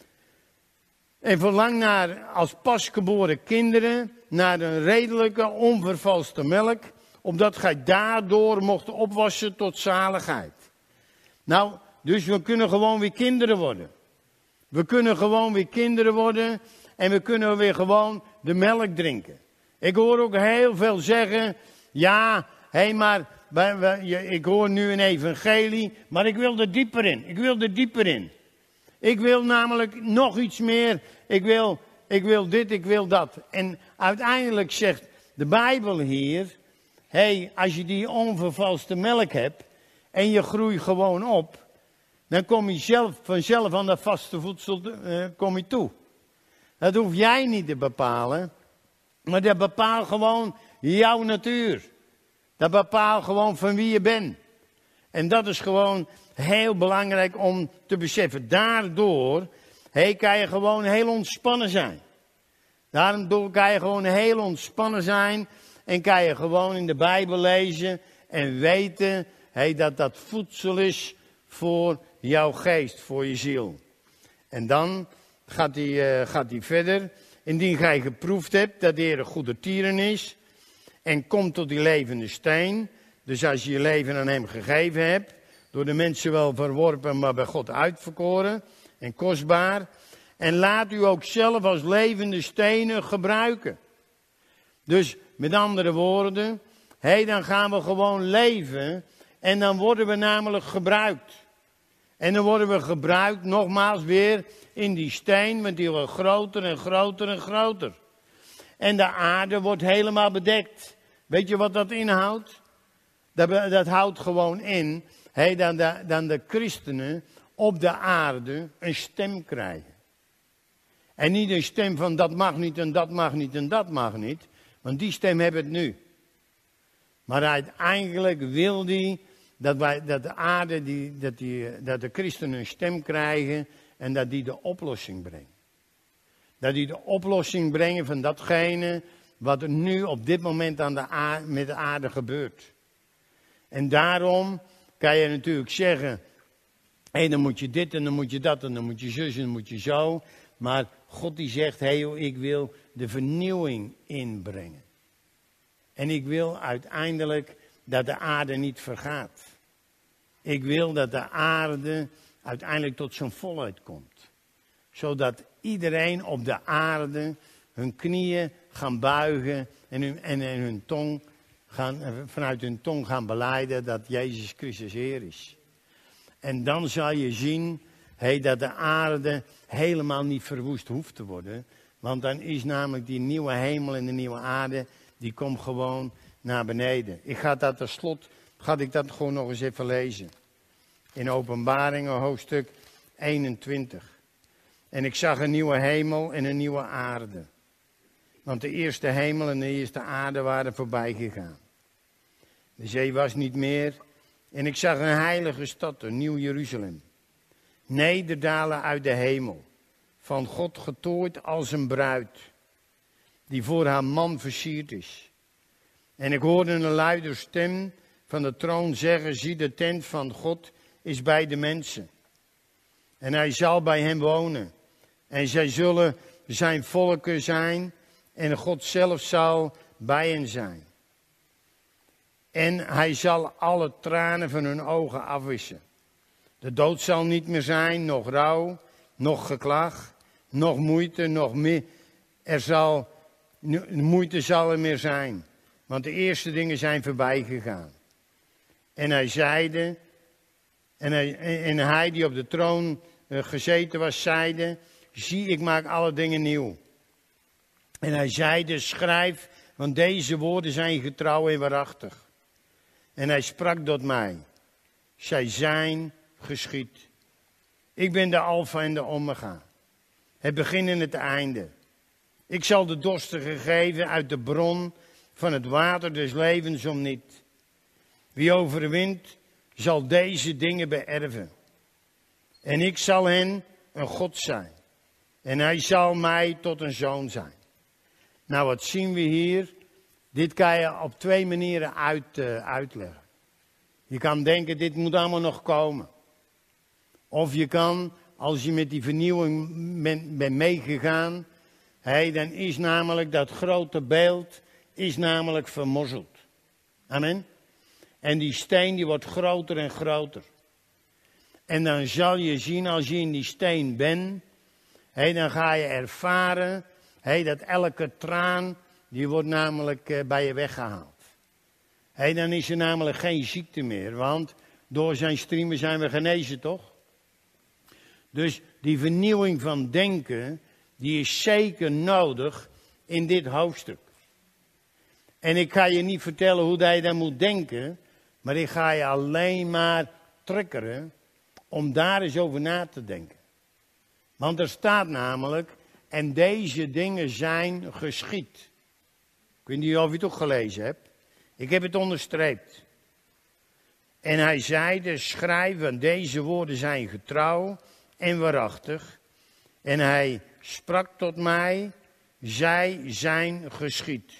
En verlang naar, als pasgeboren kinderen, naar een redelijke, onvervalste melk, opdat gij daardoor mocht opwassen tot zaligheid. Nou, dus we kunnen gewoon weer kinderen worden. We kunnen gewoon weer kinderen worden en we kunnen weer gewoon de melk drinken. Ik hoor ook heel veel zeggen, ja, hé, hey, maar ik hoor nu een evangelie, maar ik wil er dieper in. Ik wil er dieper in. Ik wil namelijk nog iets meer. Ik wil, ik wil dit, ik wil dat. En uiteindelijk zegt de Bijbel hier, hé, hey, als je die onvervalste melk hebt en je groeit gewoon op, dan kom je zelf, vanzelf aan dat vaste voedsel uh, kom je toe. Dat hoef jij niet te bepalen. Maar dat bepaalt gewoon jouw natuur. Dat bepaalt gewoon van wie je bent. En dat is gewoon heel belangrijk om te beseffen. Daardoor hey, kan je gewoon heel ontspannen zijn. Daardoor kan je gewoon heel ontspannen zijn. En kan je gewoon in de Bijbel lezen en weten hey, dat dat voedsel is voor jouw geest, voor je ziel. En dan gaat hij, uh, gaat hij verder. Indien gij geproefd hebt dat de Heer een goede tieren is en komt tot die levende steen. Dus als je je leven aan hem gegeven hebt, door de mensen wel verworpen, maar bij God uitverkoren en kostbaar. En laat u ook zelf als levende stenen gebruiken. Dus met andere woorden, hey, dan gaan we gewoon leven en dan worden we namelijk gebruikt. En dan worden we gebruikt nogmaals weer in die steen, want die wordt groter en groter en groter. En de aarde wordt helemaal bedekt. Weet je wat dat inhoudt? Dat, dat houdt gewoon in, hey, dan, de, dan de christenen op de aarde een stem krijgen. En niet een stem van dat mag niet en dat mag niet en dat mag niet. Want die stem hebben het nu. Maar uiteindelijk wil die dat, wij, dat de aarde, die, dat, die, dat de christenen een stem krijgen en dat die de oplossing brengen. Dat die de oplossing brengen van datgene wat er nu op dit moment aan de aarde, met de aarde gebeurt. En daarom kan je natuurlijk zeggen, hé, hey, dan moet je dit en dan moet je dat en dan moet je zus en dan moet je zo. Maar God die zegt, hé, hey, ik wil de vernieuwing inbrengen. En ik wil uiteindelijk dat de aarde niet vergaat. Ik wil dat de aarde uiteindelijk tot zijn volheid komt. Zodat iedereen op de aarde hun knieën gaan buigen en hun, en, en hun tong gaan, vanuit hun tong gaan belijden dat Jezus Christus Heer is. En dan zal je zien hey, dat de aarde helemaal niet verwoest hoeft te worden. Want dan is namelijk die nieuwe hemel en de nieuwe aarde, die komt gewoon naar beneden. Ik ga dat tot slot, ga ik dat gewoon nog eens even lezen. In Openbaringen hoofdstuk eenentwintig. En ik zag een nieuwe hemel en een nieuwe aarde. Want de eerste hemel en de eerste aarde waren voorbij gegaan. De zee was niet meer. En ik zag een heilige stad, een nieuw Jeruzalem. Nederdalen uit de hemel. Van God getooid als een bruid. Die voor haar man versierd is. En ik hoorde een luide stem van de troon zeggen, zie, de tent van God is bij de mensen. En hij zal bij hen wonen. En zij zullen zijn volken zijn. En God zelf zal bij hen zijn. En hij zal alle tranen van hun ogen afwissen. De dood zal niet meer zijn, nog rouw, nog geklag, nog moeite, nog meer. Er zal, moeite zal er meer zijn. Want de eerste dingen zijn voorbij gegaan. En hij zeide, en hij, en hij die op de troon gezeten was, zeide, zie, ik maak alle dingen nieuw. En hij zeide, schrijf, want deze woorden zijn getrouw en waarachtig. En hij sprak tot mij, zij zijn geschied. Ik ben de Alpha en de Omega, het begin en het einde. Ik zal de dorstigen geven uit de bron van het water des levens om niet. Wie overwint, zal deze dingen beërven. En ik zal hen een God zijn. En hij zal mij tot een zoon zijn. Nou, wat zien we hier? Dit kan je op twee manieren uit, uh, uitleggen. Je kan denken, dit moet allemaal nog komen. Of je kan, als je met die vernieuwing bent, bent meegegaan, hey, dan is namelijk dat grote beeld is namelijk vermorzeld. Amen. En die steen die wordt groter en groter. En dan zal je zien, als je in die steen bent, hey, dan ga je ervaren hey, dat elke traan, die wordt namelijk uh, bij je weggehaald. Hey, dan is er namelijk geen ziekte meer, want door zijn striemen zijn we genezen, toch? Dus die vernieuwing van denken, die is zeker nodig in dit hoofdstuk. En ik ga je niet vertellen hoe dat je dan moet denken, maar ik ga je alleen maar triggeren om daar eens over na te denken. Want er staat namelijk, En deze dingen zijn geschied. Ik weet niet of je het ook gelezen hebt. Ik heb het onderstreept. En hij zeide, schrijf, want deze woorden zijn getrouw en waarachtig. En hij sprak tot mij, zij zijn geschied.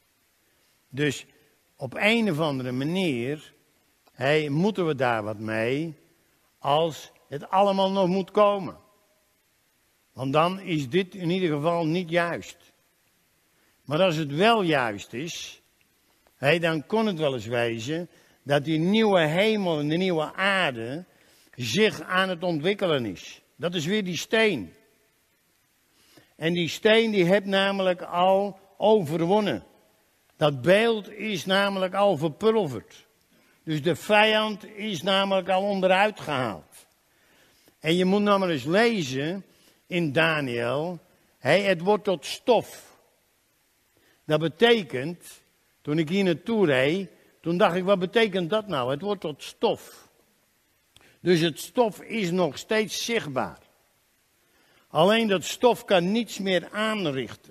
Dus op een of andere manier, hey, moeten we daar wat mee, als het allemaal nog moet komen. Want dan is dit in ieder geval niet juist. Maar als het wel juist is, hey, dan kon het wel eens wezen dat die nieuwe hemel en de nieuwe aarde zich aan het ontwikkelen is. Dat is weer die steen. En die steen die heeft namelijk al overwonnen. Dat beeld is namelijk al verpulverd. Dus de vijand is namelijk al onderuit gehaald. En je moet nou maar eens lezen in Daniel. Hey, het wordt tot stof. Dat betekent, toen ik hier naartoe reed, toen dacht ik, wat betekent dat nou? Het wordt tot stof. Dus het stof is nog steeds zichtbaar. Alleen dat stof kan niets meer aanrichten.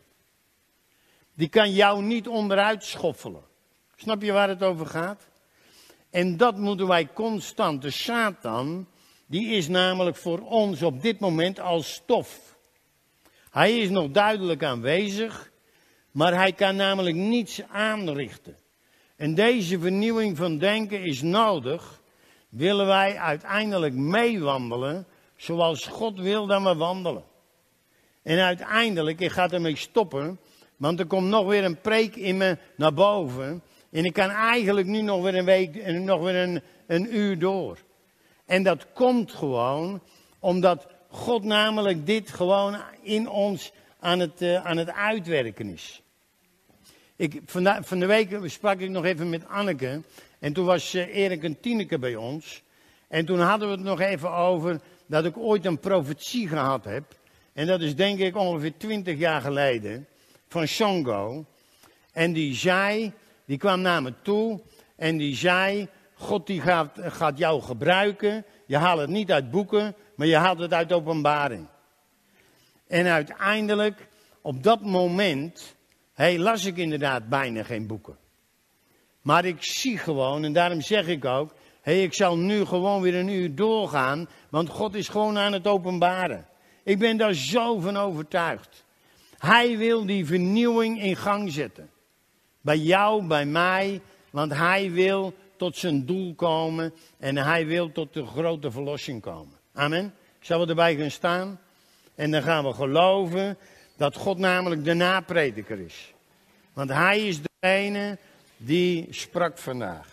Die kan jou niet onderuit schoffelen. Snap je waar het over gaat? En dat moeten wij constant. De Satan, die is namelijk voor ons op dit moment als stof. Hij is nog duidelijk aanwezig, maar hij kan namelijk niets aanrichten. En deze vernieuwing van denken is nodig, willen wij uiteindelijk meewandelen zoals God wil dat we wandelen. En uiteindelijk, ik ga ermee stoppen, want er komt nog weer een preek in me naar boven. En ik kan eigenlijk nu nog weer een week, nog weer een, een uur door. En dat komt gewoon omdat God namelijk dit gewoon in ons aan het, uh, aan het uitwerken is. Ik, van, de, van de week sprak ik nog even met Anneke. En toen was uh, Erik en Tineke bij ons. En toen hadden we het nog even over dat ik ooit een profetie gehad heb. En dat is denk ik ongeveer twintig jaar geleden. Van Shango. En die zei, die kwam naar me toe. En die zei, God die gaat, gaat jou gebruiken. Je haalt het niet uit boeken, maar je haalt het uit openbaring. En uiteindelijk, op dat moment, hey, las ik inderdaad bijna geen boeken. Maar ik zie gewoon, en daarom zeg ik ook, hey, ik zal nu gewoon weer een uur doorgaan, want God is gewoon aan het openbaren. Ik ben daar zo van overtuigd. Hij wil die vernieuwing in gang zetten. Bij jou, bij mij, want hij wil tot zijn doel komen en hij wil tot de grote verlossing komen. Amen. Zullen we erbij gaan staan? En dan gaan we geloven dat God namelijk de naprediker is. Want hij is degene die sprak vandaag.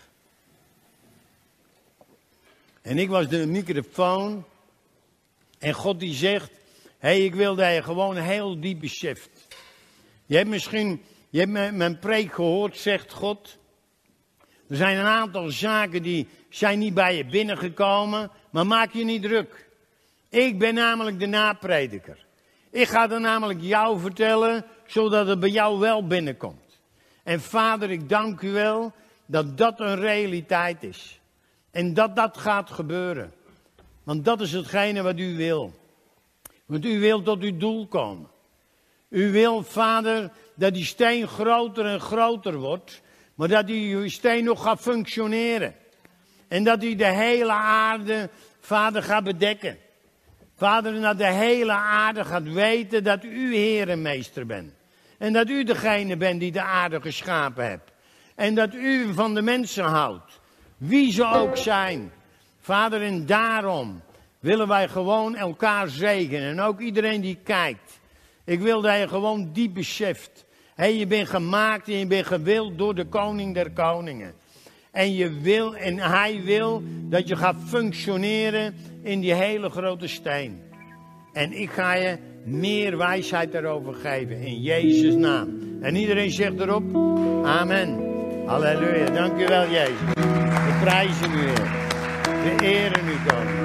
En ik was de microfoon. En God die zegt, hé, hey, ik wil dat je gewoon heel diep beseft. Je hebt misschien, je hebt mijn, mijn preek gehoord, zegt God. Er zijn een aantal zaken die zijn niet bij je binnengekomen, maar maak je niet druk. Ik ben namelijk de naprediker. Ik ga er namelijk jou vertellen, zodat het bij jou wel binnenkomt. En Vader, ik dank u wel dat dat een realiteit is. En dat dat gaat gebeuren. Want dat is hetgene wat u wil. Want u wil tot uw doel komen. U wil, Vader, dat die steen groter en groter wordt. Maar dat die steen nog gaat functioneren. En dat u de hele aarde, Vader, gaat bedekken. Vader, dat de hele aarde gaat weten dat u Heer en Meester bent. En dat u degene bent die de aarde geschapen hebt. En dat u van de mensen houdt. Wie ze ook zijn. Vader, en daarom willen wij gewoon elkaar zegenen. En ook iedereen die kijkt. Ik wil dat je gewoon diep beseft. Hé, hey, je bent gemaakt en je bent gewild door de koning der koningen. En je wil, en hij wil dat je gaat functioneren in die hele grote steen. En ik ga je meer wijsheid daarover geven in Jezus' naam. En iedereen zegt erop, amen. Halleluja, dank u wel Jezus. We prijzen u Heer. We eren u koning.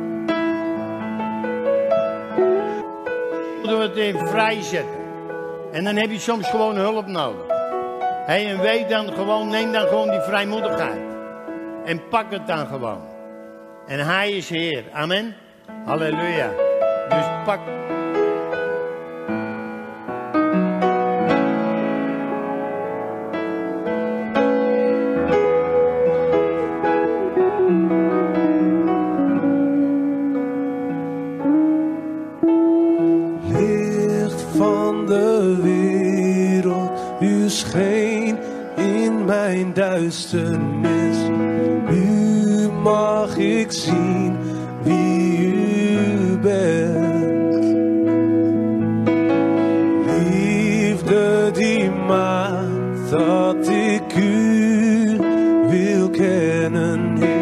Vrijzetten. En dan heb je soms gewoon hulp nodig. Hey, en weet dan gewoon, neem dan gewoon die vrijmoedigheid. En pak het dan gewoon. En hij is Heer. Amen. Halleluja. Dus pak... Licht van de wereld, u scheen in mijn duisternis. Nu mag ik zien wie u bent. Liefde die maakt dat ik u wil kennen.